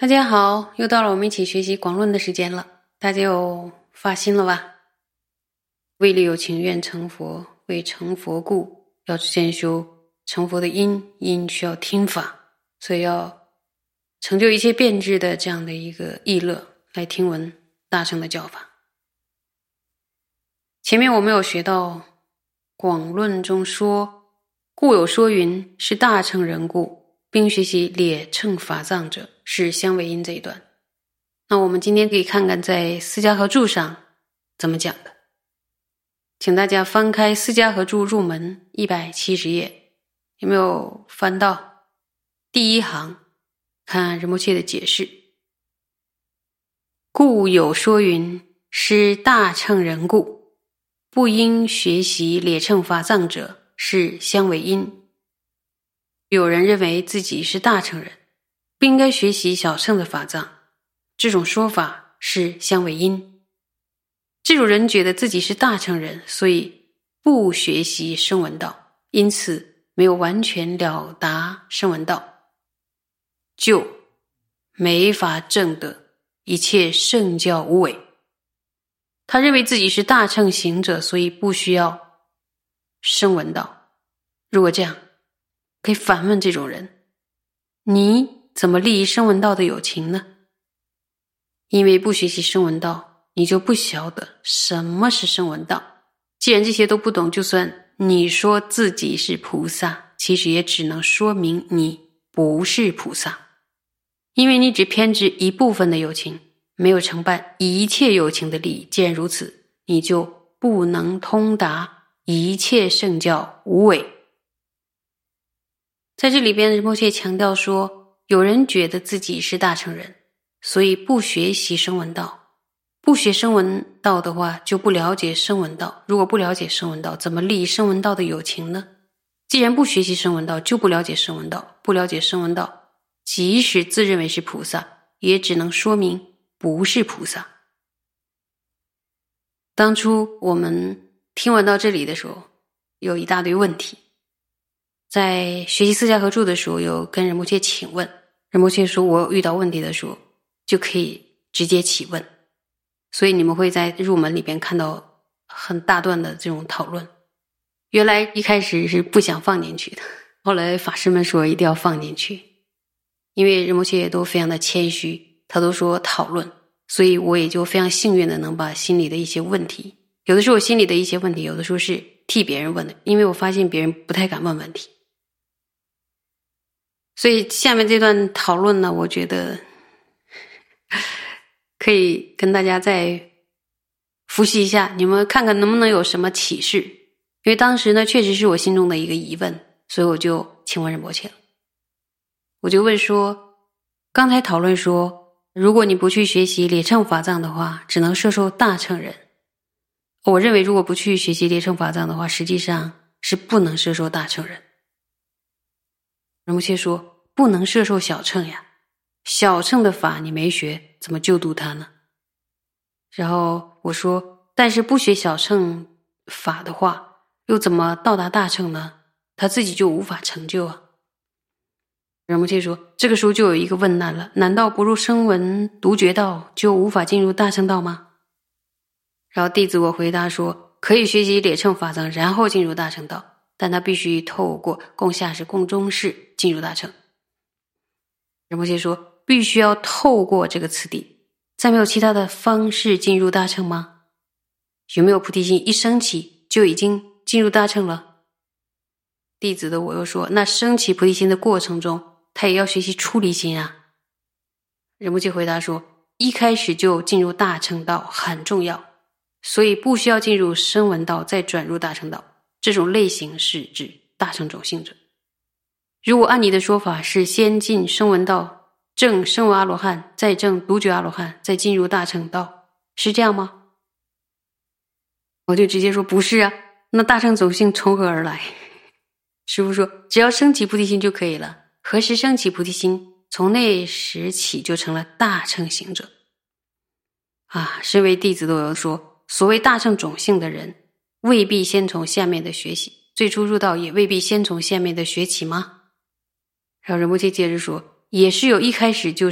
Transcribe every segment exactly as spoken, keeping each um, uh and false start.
大家好，又到了我们一起学习广论的时间了，大家有发心了吧？为利有情愿成佛，为成佛故，要先修成佛的因，因需要听法，所以要成就一切变质的这样的一个意乐来听闻大乘的教法。前面我们有学到广论中说，故有说云，是大乘人故，并学习列乘法藏者，是相违因这一段。那我们今天可以看看在四家合注上怎么讲的。请大家翻开四家合注入门一百七十页，有没有翻到第一行？看仁波切的解释。故有说云，是大乘人故，不应学习列乘法藏者，是相违因。有人认为自己是大乘人，不应该学习小乘的法藏，这种说法是相违因。这种人觉得自己是大乘人，所以不学习声闻道，因此没有完全了达声闻道，就没法证得一切圣教无违。他认为自己是大乘行者，所以不需要声闻道。如果这样，可以反问这种人，你怎么利益声闻道的有情呢？因为不学习声闻道，你就不晓得什么是声闻道。既然这些都不懂，就算你说自己是菩萨，其实也只能说明你不是菩萨，因为你只偏执一部分的有情，没有承办一切有情的利益。既然如此，你就不能通达一切圣教无违。在这里边，仁波切强调说，有人觉得自己是大乘人，所以不学习声闻道。不学声闻道的话，就不了解声闻道。如果不了解声闻道，怎么利益声闻道的有情呢？既然不学习声闻道，就不了解声闻道。不了解声闻道，即使自认为是菩萨，也只能说明不是菩萨。当初我们听完到这里的时候，有一大堆问题。在学习四家合注的时候，有跟仁波切请问，仁波切说我遇到问题的时候就可以直接起问，所以你们会在入门里边看到很大段的这种讨论。原来一开始是不想放进去的，后来法师们说一定要放进去，因为仁波切也都非常的谦虚，他都说讨论，所以我也就非常幸运的能把心里的一些问题，有的时候心里的一些问题，有的时候是替别人问的，因为我发现别人不太敢问问题。所以下面这段讨论呢，我觉得可以跟大家再复习一下，你们看看能不能有什么启示。因为当时呢，确实是我心中的一个疑问，所以我就请问仁波切了。我就问说，刚才讨论说，如果你不去学习列乘法藏的话，只能摄受大乘人。我认为如果不去学习列乘法藏的话，实际上是不能摄受大乘人。仁波切说，不能摄受小乘呀，小乘的法你没学，怎么救度他呢？然后我说，但是不学小乘法的话，又怎么到达大乘呢？他自己就无法成就啊。仁波切说，这个时候就有一个问难了，难道不入声闻独觉道就无法进入大乘道吗？然后弟子我回答说，可以学习列乘法藏，然后进入大乘道，但他必须透过共下士、共中士进入大乘。仁波切说，必须要透过这个次第，再没有其他的方式进入大乘吗？有没有菩提心一升起就已经进入大乘了？弟子的我又说，那升起菩提心的过程中，他也要学习出离心啊。仁波切回答说，一开始就进入大乘道很重要，所以不需要进入声闻道再转入大乘道，这种类型是指大乘种性者。如果按你的说法是先进声闻道，证声闻阿罗汉，再证独觉阿罗汉，再进入大乘道，是这样吗？我就直接说不是啊，那大乘种性从何而来？师父说，只要升起菩提心就可以了。何时升起菩提心？从那时起就成了大乘行者。啊，身为弟子的我又说，所谓大乘种性的人，未必先从下面的学习，最初入道也未必先从下面的学起吗？然后仁波切接着说，也是有一开始就是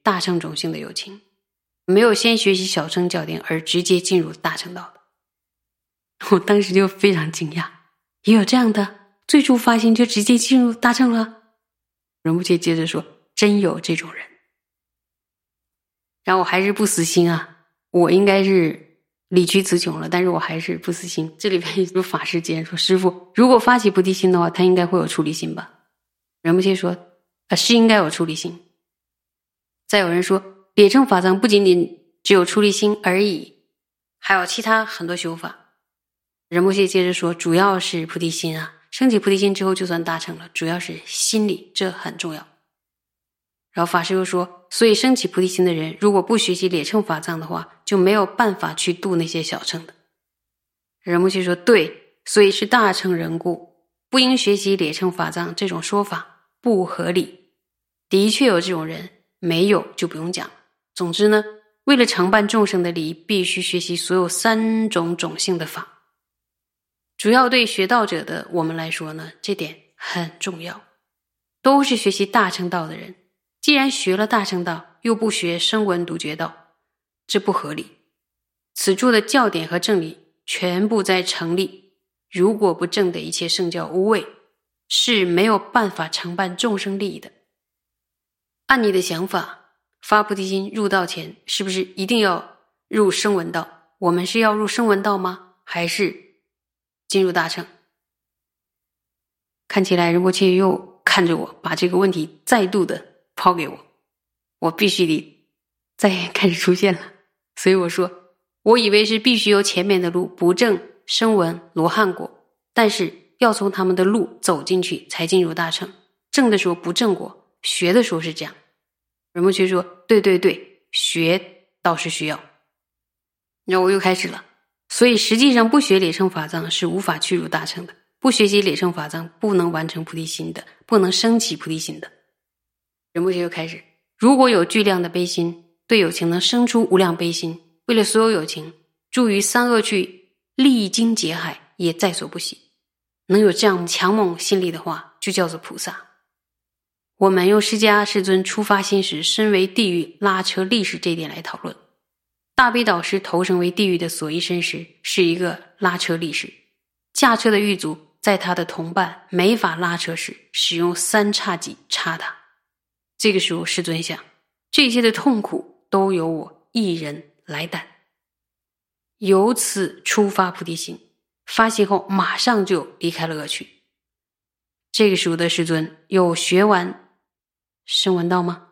大乘种性的有情，没有先学习小乘教典而直接进入大乘道的。我当时就非常惊讶，也有这样的，最初发心就直接进入大乘了。仁波切接着说，真有这种人。然后我还是不死心啊，我应该是理屈词穷了，但是我还是不死心。这里边有法师竟然说，师父如果发起菩提心的话，他应该会有出离心吧？仁波切说，啊，是应该有出离心。再有人说，列乘法藏不仅仅只有出离心而已，还有其他很多修法。仁波切接着说，主要是菩提心啊，升起菩提心之后就算大乘了，主要是心理，这很重要。然后法师又说，所以升起菩提心的人如果不学习列乘法藏的话，就没有办法去度那些小乘的。仁波切说，对，所以是大乘人故，不应学习列乘法藏，这种说法不合理。的确有这种人，没有就不用讲。总之呢，为了承办众生的利益，必须学习所有三种种性的法。主要对学道者的我们来说呢，这点很重要。都是学习大乘道的人，既然学了大乘道，又不学声闻独觉道，这不合理。此处的教典和正理全部在成立，如果不正的一切圣教无畏，是没有办法承办众生利益的。按你的想法，发菩提心入道前，是不是一定要入声闻道？我们是要入声闻道吗？还是进入大乘？看起来仁波切又看着我，把这个问题再度的抛给我，我必须得再开始出现了。所以我说，我以为是必须由前面的路不正、声闻、罗汉果，但是要从他们的路走进去才进入大乘。正的时候不正果，学的时候是这样。仁波切说，对对对，学倒是需要。然后我又开始了，所以实际上不学列乘法藏是无法去入大乘的，不学习列乘法藏不能完成菩提心的，不能升起菩提心的。仁波切又开始，如果有巨量的悲心，对有情能生出无量悲心，为了所有有情，助于三恶趣历经劫海，也在所不惜。能有这样强猛心力的话，就叫做菩萨。我们用释迦世尊出发心时身为地狱拉车力士这一点来讨论。大悲导师投生为地狱的所依身时，是一个拉车力士，驾车的狱卒在他的同伴没法拉车时，使用三叉戟插他。这个时候世尊想，这些的痛苦都由我一人来担，由此出发菩提心，发心后马上就离开了恶趣。这个时候的世尊有学完声闻道吗？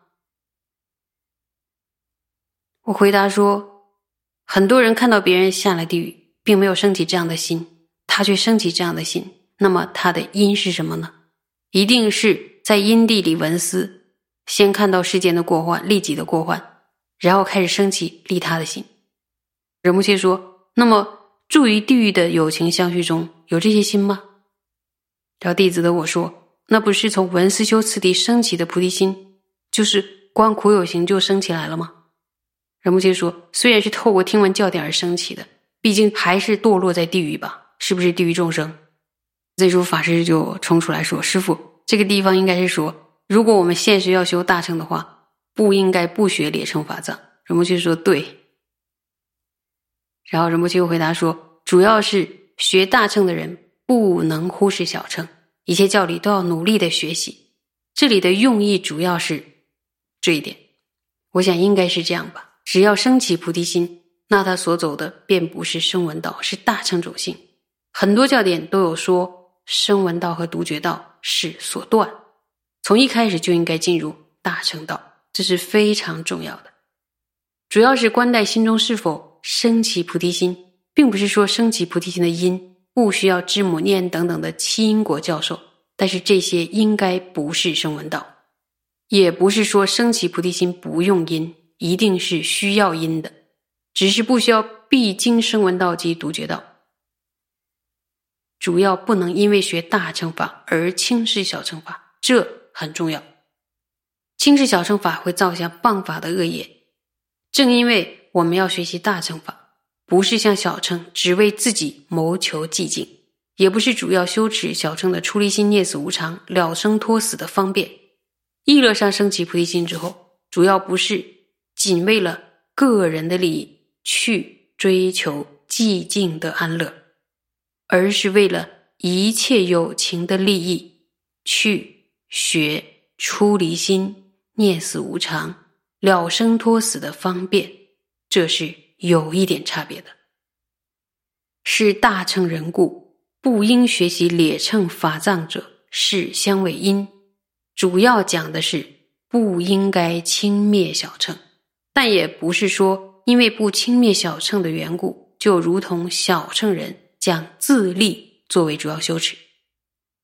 我回答说，很多人看到别人下了地狱，并没有升起这样的心，他却升起这样的心，那么他的因是什么呢？一定是在因地里闻思，先看到世间的过患，利己的过患，然后开始升起利他的心。仁波切说，那么住于地狱的有情相续中有这些心吗？然后弟子的我说，那不是从闻思修次第升起的菩提心，就是观苦有行就升起来了吗？仁波切说，虽然是透过听闻教典而升起的，毕竟还是堕落在地狱吧，是不是地狱众生？这时候法师就冲出来说，师父，这个地方应该是说，如果我们现实要修大乘的话，不应该不学列乘法藏。仁波切说，对。然后仁波切又回答说，主要是学大乘的人不能忽视小乘，一切教理都要努力的学习。这里的用意主要是这一点，我想应该是这样吧。只要升起菩提心，那他所走的便不是声闻道，是大乘种性。很多教典都有说声闻道和独觉道是所断，从一开始就应该进入大乘道，这是非常重要的。主要是观待心中是否升起菩提心，并不是说升起菩提心的因不需要知母念等等的七因果教授，但是这些应该不是声闻道，也不是说升起菩提心不用因，一定是需要因的，只是不需要必经声闻道及独觉道。主要不能因为学大乘法而轻视小乘法，这很重要。轻视小乘法会造下谤法的恶业。正因为我们要学习大乘法，不是像小乘只为自己谋求寂静，也不是主要修持小乘的出离心、灭死无常、了生脱死的方便。意乐上升起菩提心之后， 主要不是仅为了个人的利益去追求寂静的安乐，而是为了一切有情的利益去学出离心、念死无常、了生脱死的方便，这是有一点差别的。是大乘人故，不应学习列乘法藏者，是相为因。主要讲的是不应该轻蔑小乘，但也不是说因为不轻蔑小乘的缘故，就如同小乘人将自利作为主要修持。